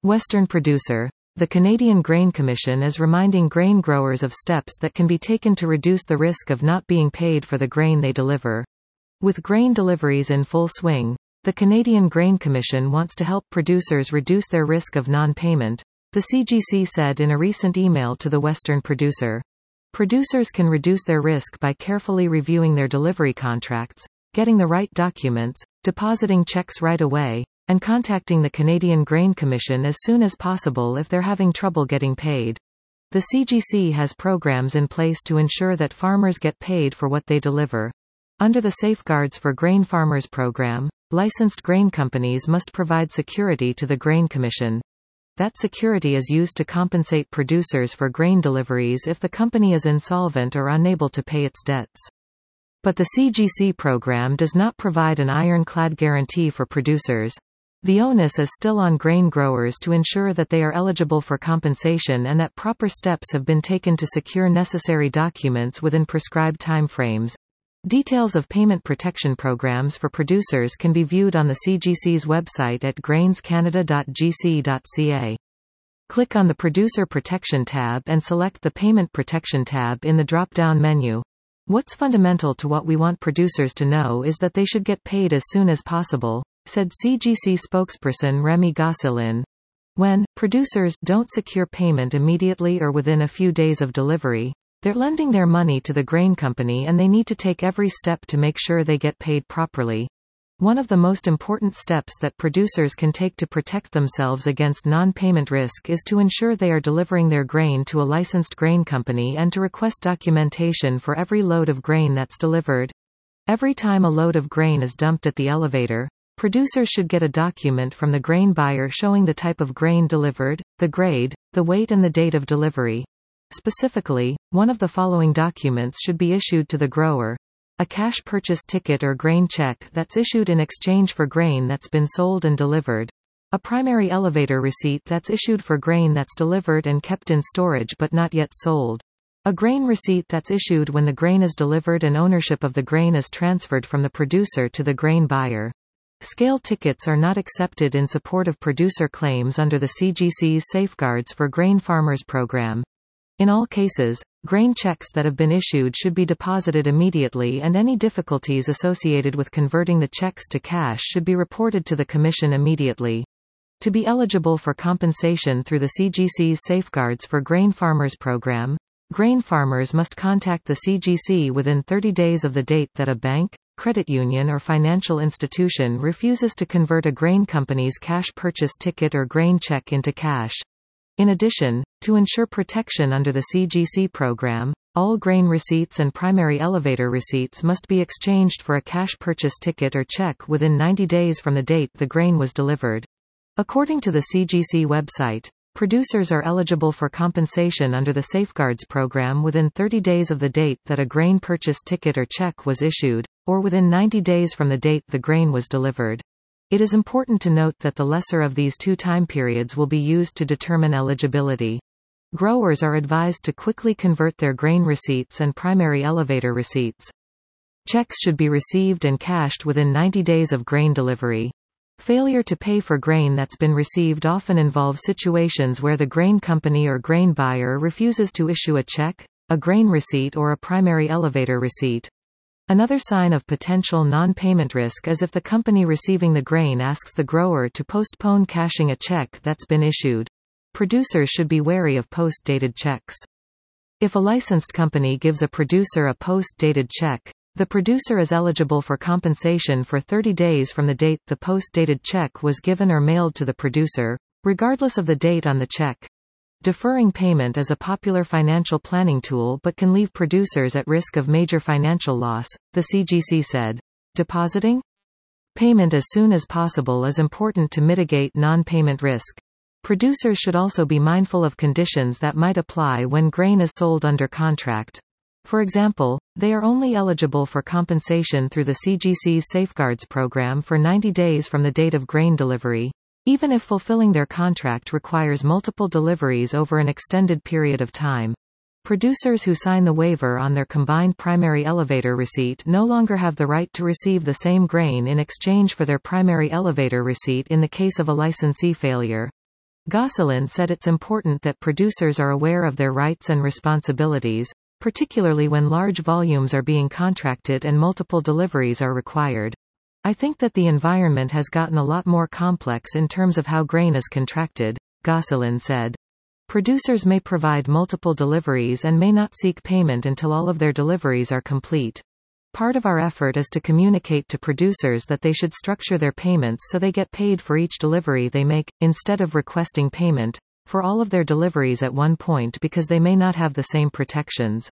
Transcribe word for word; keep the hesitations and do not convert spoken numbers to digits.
Western producer. The Canadian Grain Commission is reminding grain growers of steps that can be taken to reduce the risk of not being paid for the grain they deliver. With grain deliveries in full swing, the Canadian Grain Commission wants to help producers reduce their risk of non-payment, the C G C said in a recent email to the Western producer. Producers can reduce their risk by carefully reviewing their delivery contracts, getting the right documents, depositing checks right away, and contacting the Canadian Grain Commission as soon as possible if they're having trouble getting paid. The C G C has programs in place to ensure that farmers get paid for what they deliver. Under the Safeguards for Grain Farmers program, licensed grain companies must provide security to the Grain Commission. That security is used to compensate producers for grain deliveries if the company is insolvent or unable to pay its debts. But the C G C program does not provide an ironclad guarantee for producers. The onus is still on grain growers to ensure that they are eligible for compensation and that proper steps have been taken to secure necessary documents within prescribed timeframes. Details of payment protection programs for producers can be viewed on the C G C's website at grains canada dot g c dot c a. Click on the Producer Protection tab and select the Payment Protection tab in the drop-down menu. What's fundamental to what we want producers to know is that they should get paid as soon as possible, said C G C spokesperson Remy Gosselin. When producers don't secure payment immediately or within a few days of delivery, they're lending their money to the grain company and they need to take every step to make sure they get paid properly. One of the most important steps that producers can take to protect themselves against non-payment risk is to ensure they are delivering their grain to a licensed grain company and to request documentation for every load of grain that's delivered. Every time a load of grain is dumped at the elevator, producers should get a document from the grain buyer showing the type of grain delivered, the grade, the weight and the date of delivery. Specifically, one of the following documents should be issued to the grower. A cash purchase ticket or grain check that's issued in exchange for grain that's been sold and delivered. A primary elevator receipt that's issued for grain that's delivered and kept in storage but not yet sold. A grain receipt that's issued when the grain is delivered and ownership of the grain is transferred from the producer to the grain buyer. Scale tickets are not accepted in support of producer claims under the C G C's Safeguards for Grain Farmers program. In all cases, grain checks that have been issued should be deposited immediately and any difficulties associated with converting the checks to cash should be reported to the Commission immediately. To be eligible for compensation through the C G C's Safeguards for Grain Farmers program, grain farmers must contact the C G C within thirty days of the date that a bank, credit union or financial institution refuses to convert a grain company's cash purchase ticket or grain check into cash. In addition, to ensure protection under the C G C program, all grain receipts and primary elevator receipts must be exchanged for a cash purchase ticket or check within ninety days from the date the grain was delivered. According to the C G C website, producers are eligible for compensation under the Safeguards program within thirty days of the date that a grain purchase ticket or check was issued, or within ninety days from the date the grain was delivered. It is important to note that the lesser of these two time periods will be used to determine eligibility. Growers are advised to quickly convert their grain receipts and primary elevator receipts. Checks should be received and cashed within ninety days of grain delivery. Failure to pay for grain that's been received often involves situations where the grain company or grain buyer refuses to issue a check, a grain receipt or a primary elevator receipt. Another sign of potential non-payment risk is if the company receiving the grain asks the grower to postpone cashing a check that's been issued. Producers should be wary of post-dated checks. If a licensed company gives a producer a post-dated check, the producer is eligible for compensation for thirty days from the date the post-dated check was given or mailed to the producer, regardless of the date on the check. Deferring payment is a popular financial planning tool but can leave producers at risk of major financial loss, the C G C said. Depositing payment as soon as possible is important to mitigate non-payment risk. Producers should also be mindful of conditions that might apply when grain is sold under contract. For example, they are only eligible for compensation through the C G C's Safeguards program for ninety days from the date of grain delivery, even if fulfilling their contract requires multiple deliveries over an extended period of time. Producers who sign the waiver on their combined primary elevator receipt no longer have the right to receive the same grain in exchange for their primary elevator receipt in the case of a licensee failure. Gosselin said it's important that producers are aware of their rights and responsibilities, particularly when large volumes are being contracted and multiple deliveries are required. I think that the environment has gotten a lot more complex in terms of how grain is contracted, Gosselin said. Producers may provide multiple deliveries and may not seek payment until all of their deliveries are complete. Part of our effort is to communicate to producers that they should structure their payments so they get paid for each delivery they make, instead of requesting payment for all of their deliveries at one point because they may not have the same protections.